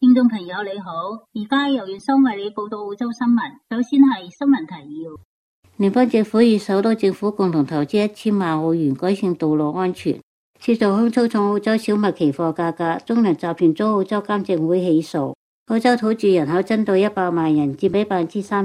聽眾朋友你好，而家由粵新為你報道澳洲新聞。首先係新聞提要。聯邦政府與首都政府共同投資1000萬澳元改善道路安全，試圖控操縱澳洲小麥期貨價格。中糧集團遭澳洲監證會起訴。澳洲土著人口增到100萬人，佔比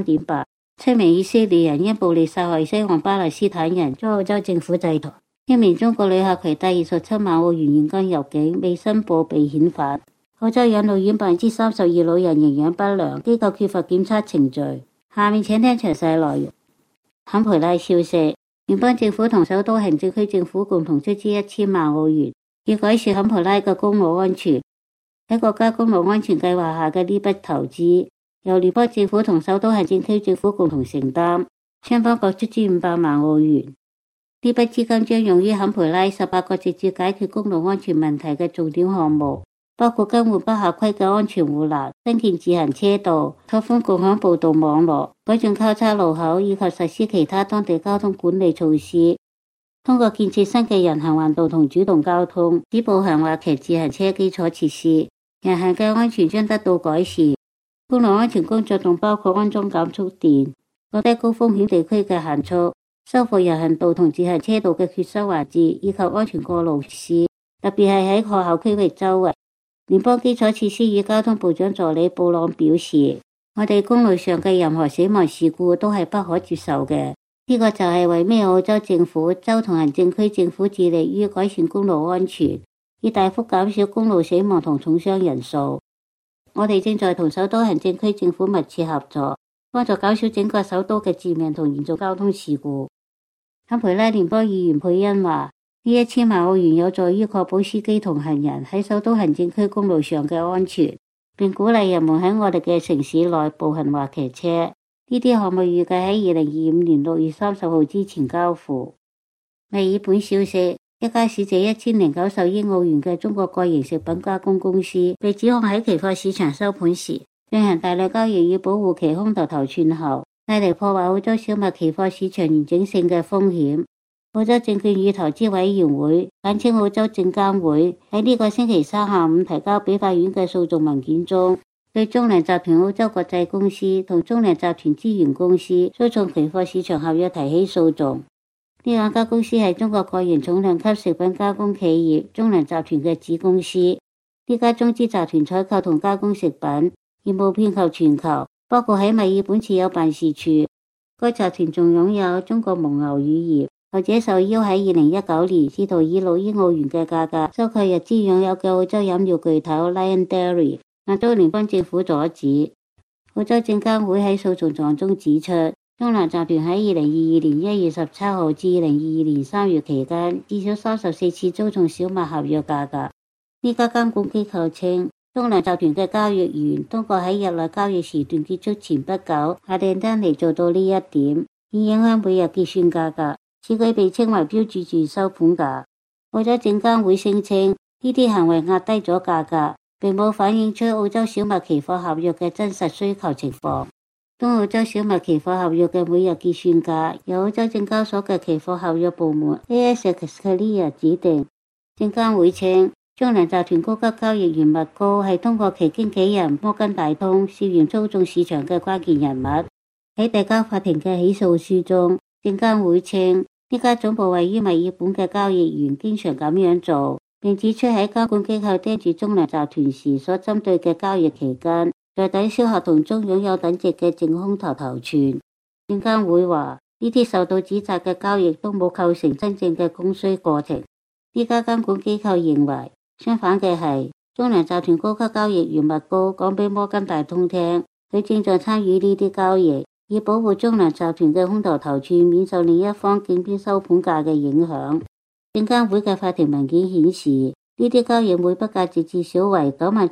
3.8%。7名以色列人因暴力殺害西岸巴勒斯坦人，遭澳洲政府制裁。一名中國旅客攜帶27萬澳元現金入境，未申報被遣返。澳洲養老院 32% 老人營養不良，機構缺乏檢測程序。下面請聽詳細內容。坎培拉消息，聯邦政府同首都行政區政府共同出資1000萬澳元，以改善坎培拉嘅公路安全。喺國家公路安全計劃下嘅呢筆投資，由聯邦政府同首都行政區政府共同承擔，雙方各出資500萬澳元。呢筆資金將用於坎培拉18個直接解決公路安全問題嘅重點項目，包括更換不合規嘅安全護欄、增建自行車道、拓寬共享步道網絡、改進交叉路口以及實施其他當地交通管理措施。通過建設新嘅人行橫道同主動交通、止步行或騎自行車基礎設施，人行嘅安全將得到改善。公路安全工作仲包括安裝減速墊、降低高風險地區嘅限速、修復人行道同自行車道嘅缺失環節，以及安全過路施，特別係喺學校區域周圍。聯邦基礎設施與交通部長助理布朗表示，我哋公路上嘅任何死亡事故都係不可接受嘅。呢個就係為咩澳洲政府、州同行政區政府致力於改善公路安全，以大幅減少公路死亡同重傷人數。我哋正在同首都行政區政府密切合作，幫助減少整個首都嘅致命同嚴重交通事故。坎培拉聯邦議員佩恩話，呢1000萬澳元有助於確保司機同行人喺首都行政區公路上嘅安全，並鼓勵人們喺我哋嘅城市內步行或騎車。呢啲項目預計喺2025年6月30號之前交付。墨爾本消息，一家市值1090億澳元嘅中國國營食品加工公司被指控喺期貨市場收盤時進行大量交易以保護其空頭寸後，帶嚟破壞澳洲小麥期貨市場完整性嘅風險。澳洲證券與投資委員會簡稱澳洲證監會喺呢個星期三下午提交俾法院嘅訴訟文件中，對中糧集團澳洲國際公司同中糧集團資源公司訴訟期貨市場合約提起訴訟。呢兩家公司係中國國營重量級食品加工企業中糧集團嘅子公司。呢家中資集團採購同加工食品，業務遍及全球，包括喺墨爾本設有辦事處。該集團仲擁有中國蒙牛乳業，後者受邀喺2019年試圖以6億澳元嘅價格收購日資擁有嘅澳洲飲料巨頭 Lion Dairy， 但遭聯邦政府阻止。澳洲證監會喺訴訟狀中指出，中糧集團喺2022年1月17號至2022年3月期間，至少34次操縱小麥合約價格。呢家監管機構稱，中糧集團嘅交易員通過喺日內交易時段結束前不久下訂單嚟做到呢一點，以影響每日結算價格。此舉被稱為標註住收盤價。澳洲證監會聲稱，呢啲行為壓低咗價格，並冇反映出澳洲小麥期貨合約嘅真實需求情況。東澳洲小麥期貨合約嘅每日結算價由澳洲證交所嘅期貨合約部門 ASX Clear 指定。證監會稱，中糧集團高級交易員麥高係通過其經紀人摩根大通涉嫌操縱市場嘅關鍵人物。喺遞交法庭嘅起訴書中，證監會稱，呢家總部位於墨爾本嘅交易員經常咁樣做，並指出喺監管機構盯住中糧集團時所針對嘅交易期間，在抵銷合同中擁有等值嘅淨空頭寸。證監會話，呢啲受到指責嘅交易都冇構成真正嘅供需過程。呢家監管機構認為，相反嘅係，中糧集團高級交易員麥高講俾摩根大通聽，佢正在參與呢啲交易，以保護中糧集團嘅空頭寸免受另一方競標收盤價嘅影響。證監會嘅法庭文件顯示，呢啲交易每筆價值至少為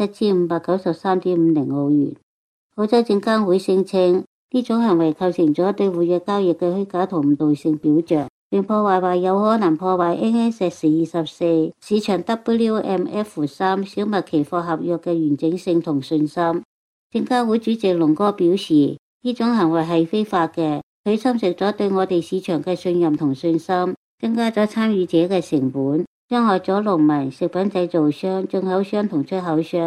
97,593.50 澳元。澳洲證監會聲稱，呢種行為構成咗對活躍交易嘅虛假同誤導性表象，並破壞或有可能破壞 NSX24 市場 WMF3 小麥期貨合約嘅完整性同信心。證監會主席龍哥表示，呢種行為係非法嘅，佢侵蝕咗對我哋市場嘅信任同信心，增加咗參與者嘅成本，傷害咗農民、食品製造商、進口商同出口商，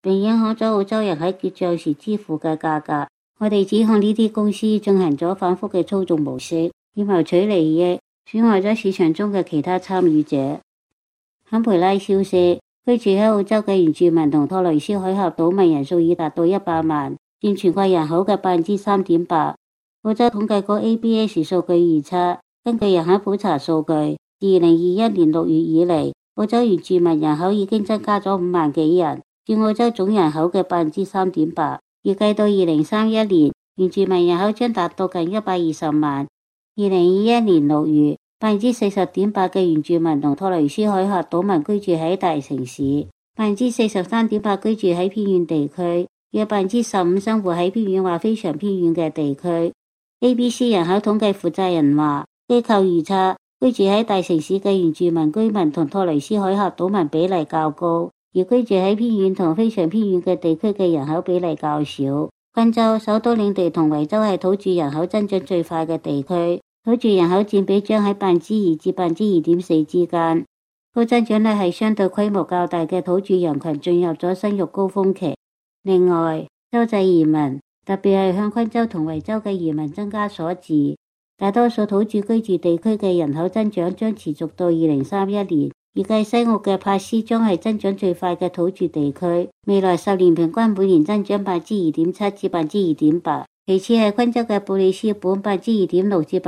並影響咗澳洲人喺結賬時支付嘅價格。我哋指控呢啲公司進行咗反覆嘅操縱模式，以謀取利益，損害咗市場中嘅其他參與者。坎培拉消息，居住喺澳洲嘅原住民同托雷斯海峽島民人數已達到100萬，佔全國人口嘅3.8%。澳洲統計局 ABS 數據預測，根據人口普查數據，自2021年6月以嚟，澳洲原住民人口已經增加咗5萬幾人，佔澳洲總人口嘅3.8%。預計到2031年，原住民人口將達到近120萬。2021年6月，40.8% 嘅原住民同托雷斯海峽島民居住喺大城市，43.8% 居住喺偏遠地區，約15%生活喺偏遠或非常偏遠嘅地區。ABC 人口統計負責人話，機構預測居住喺大城市嘅原住民居民同托雷斯海峽島民比例較高，而居住喺偏遠同非常偏遠嘅地區嘅人口比例較少。昆州、首都領地同維州係土著人口增長最快嘅地區，土著人口佔比將喺2%至2.4%之間。高增長率係相對規模較大嘅土著人群進入咗生育高峰期。另外，州際移民，特別係向昆州同維州嘅移民增加所致。大多數土著居住地區嘅人口增長將持續到2031年。預計西澳嘅珀斯將係增長最快嘅土著地區，未來10年平均每年增長2.7%至2.8%。其次係昆州嘅布里斯本2.6%至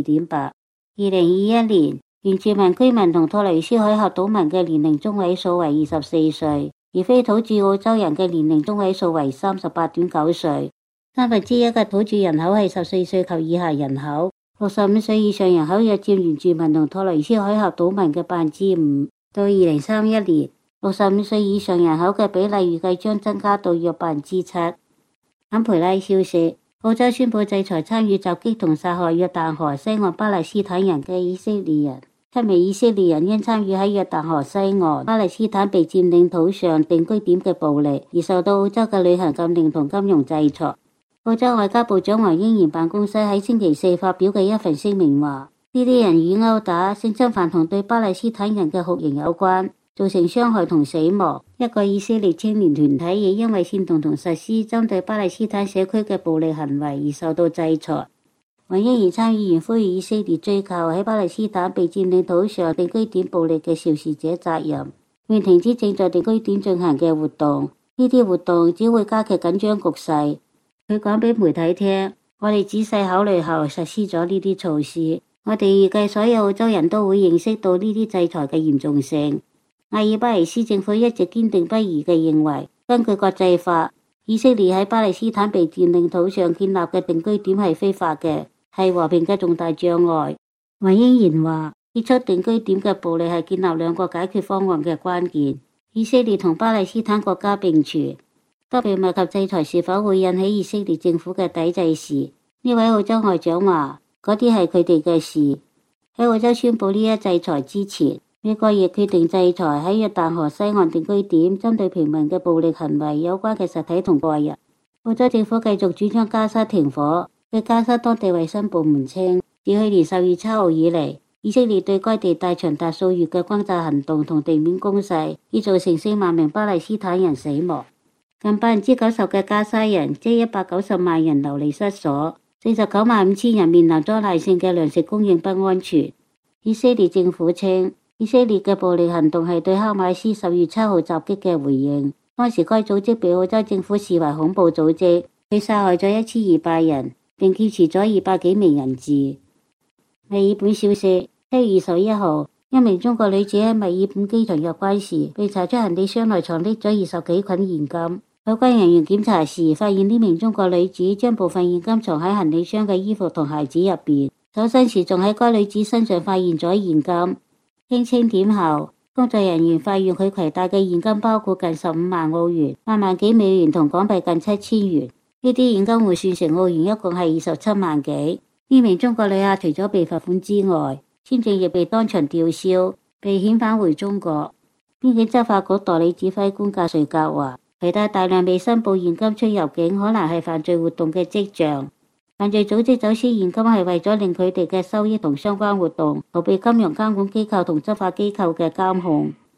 2.8%。2021年，原住民居民同托雷斯海峽島民嘅年齡中位數為24歲，而非土著澳洲人嘅年齡中位數為38.9歲。1/3嘅土著人口係14歲及以下人口。65歲以上人口約佔原住民同托雷斯海峽島民嘅5%。到2031年，65歲以上人口嘅比例預計將增加到約7%。坎培拉消息，澳洲宣布制裁參與襲擊同殺害約旦河西岸巴勒斯坦人嘅以色列人。7名以色列人因參與喺約旦河西岸巴勒斯坦被佔領土上定居點嘅暴力，而受到澳洲嘅旅行禁令同金融制裁。澳洲外交部長黃英賢辦公室喺星期四發表嘅一份聲明話，呢啲人與毆打、性侵犯同對巴勒斯坦人嘅酷刑有關，造成傷害同死亡。一個以色列青年團體亦因為煽動同實施針對巴勒斯坦社區嘅暴力行為而受到制裁。黃英賢參議員呼籲以色列追究喺巴勒斯坦被佔領土上定居點暴力嘅肇事者責任，並停止正在定居點進行嘅活動。呢啲活動只會加劇緊張局勢。佢講俾媒體聽，我哋仔細考慮後實施咗呢啲措施。我哋預計所有澳洲人都會認識到呢啲制裁嘅嚴重性。阿爾巴尼斯政府一直堅定不移地認為，根據國際法，以色列喺巴勒斯坦被佔領土上建立嘅定居點係非法嘅，係和平嘅重大障礙。黃英賢話，結束定居點嘅暴力係建立兩個解決方案嘅關鍵。以色列同巴勒斯坦國家並存。當被問及制裁是否會引起以色列政府嘅抵制時，呢位澳洲外長話，嗰啲係佢哋嘅事。喺澳洲宣布呢一制裁之前，美國亦決定制裁喺約旦河西岸定居點針對平民嘅暴力行為有關嘅實體同個人。澳洲政府繼續主張加沙停火，對加沙當地衛生部門稱，自去年10月7號以嚟，以色列對該地帶長達數月嘅轟炸行動同地面攻勢，已造成4萬名巴勒斯坦人死亡。近90%嘅加沙人，即190萬人流離失所，49萬5千人面臨災難性嘅糧食供應不安全。以色列政府稱，以色列嘅暴力行動係對哈馬斯10月7號襲擊嘅回應。當時該組織被澳洲政府視為恐怖組織，佢殺害咗1200人，並劫持咗200幾名人質。墨爾本消息，7月21號，一名中國女子喺墨爾本機場入關時，被查出行李箱內藏匿咗20幾捆現金。有關人員檢查時，發現呢名中國女子將部分現金藏喺行李箱嘅衣服同鞋子入邊。搜身時，仲喺該女子身上發現咗現金。經清點後，工作人員發現佢攜帶嘅現金包括近15萬澳元、8萬幾美元同港幣近7000元。呢啲現金換算成澳元一共係27萬幾。呢名中國旅客除咗被罰款之外，簽證亦被當場吊銷，被遣返回中國。邊境執法局代理指揮官格瑞格話，攜帶大量未申報現金出入境可能係犯罪活動嘅跡象。犯罪組織走私現金係為咗令佢哋嘅收益同相關活動逃避金融監管機構同執法機構嘅監控。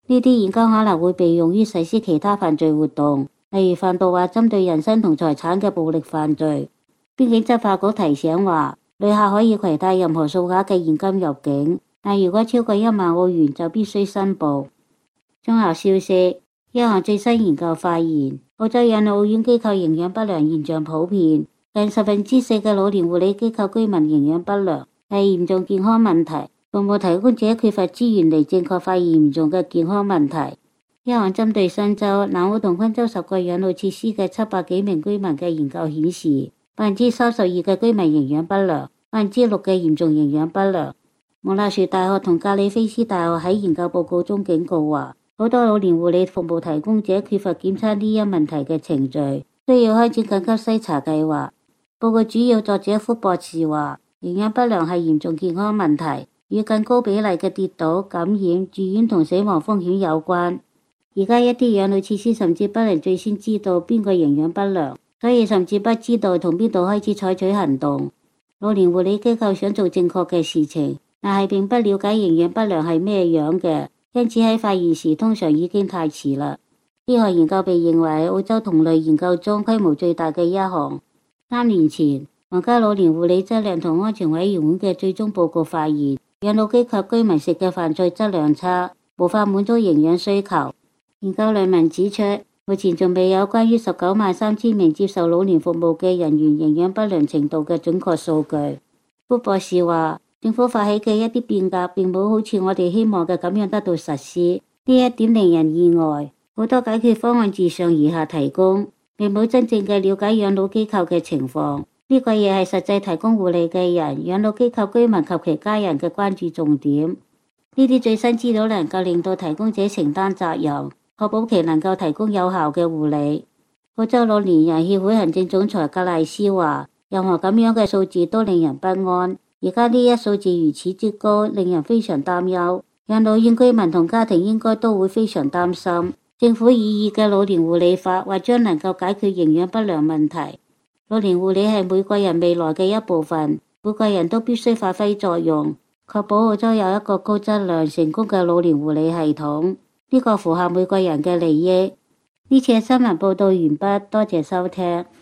呢啲研究可能會被用於實施其他犯罪活動，例如販毒或針對人身同財產嘅暴力犯罪。邊境執法局提醒話，旅客可以攜帶任何數額嘅現金入境，但如果超過1萬澳元就必須申報。綜合消息，一項最新研究發現，澳洲養老院機構營養不良現象普遍，近4%嘅老年護理機構居民營養不良係嚴重健康問題。服務提供者缺乏資源嚟正確發現嚴重嘅健康問題。一項針對新州、南澳同昆州10個養老設施嘅700幾名居民嘅研究顯示，32%嘅居民營養不良，6%嘅嚴重營養不良。蒙納殊大學同格里菲斯大學喺研究報告中警告話，好多老年護理服務提供者缺乏檢測呢一問題嘅程序，需要開展緊急篩查計劃。報告主要作者福博士話，營養不良係嚴重健康問題，與更高比例嘅跌倒、感染、住院同死亡風險有關。而家一啲養老設施甚至不能最先知道邊個營養不良，所以甚至不知道從邊度開始採取行動。老年護理機構想做正確嘅事情，但係並不了解營養不良係咩樣嘅，因此喺發現時通常已經太遲啦。呢項研究被認為澳洲同類研究中規模最大嘅一項。3年前，皇家老年護理質量同安全委員會嘅最終報告發現，養老機構居民食嘅飯菜質量差，無法滿足營養需求。研究論文指出，目前仲未有關於193000名接受老年服務嘅人員營養不良程度嘅準確數據。福博士話，政府發起嘅一啲變革並冇好似我哋希望嘅咁樣得到實施，呢一點令人意外。好多解決方案自上而下提供，並冇真正嘅了解養老機構嘅情況。呢個亦係實際提供護理嘅人、養老機構居民及其家人嘅關注重點。呢啲最新資料能夠令到提供者承擔責任，確保其能夠提供有效嘅護理。澳洲老年人協會行政總裁格賴斯話，任何咁樣嘅數字都令人不安。而家呢一數字如此之高，令人非常擔憂。養老院居民同家庭應該都會非常擔心。政府擬議嘅老年護理法或將能夠解決營養不良問題。老年護理係每個人未來嘅一部分，每個人都必須發揮作用，確保澳洲有一個高質量成功嘅老年護理系統。呢個符合每個人嘅利益。呢次嘅新聞報道完畢，多謝收聽。